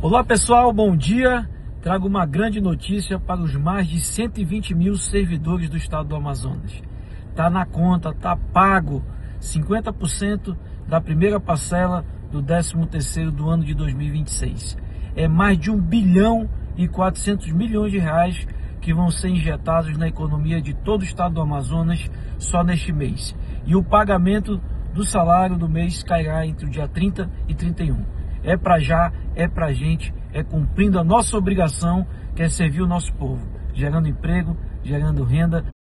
Olá pessoal, bom dia. Trago uma grande notícia para os mais de 120 mil servidores do estado do Amazonas. Está na conta, está pago 50% da primeira parcela do 13º do ano de 2026. É mais de 1 bilhão e 400 milhões de reais que vão ser injetados na economia de todo o estado do Amazonas só neste mês. E o pagamento do salário do mês cairá entre o dia 30 e 31. É para já, é para a gente, é cumprindo a nossa obrigação, que é servir o nosso povo, gerando emprego, gerando renda.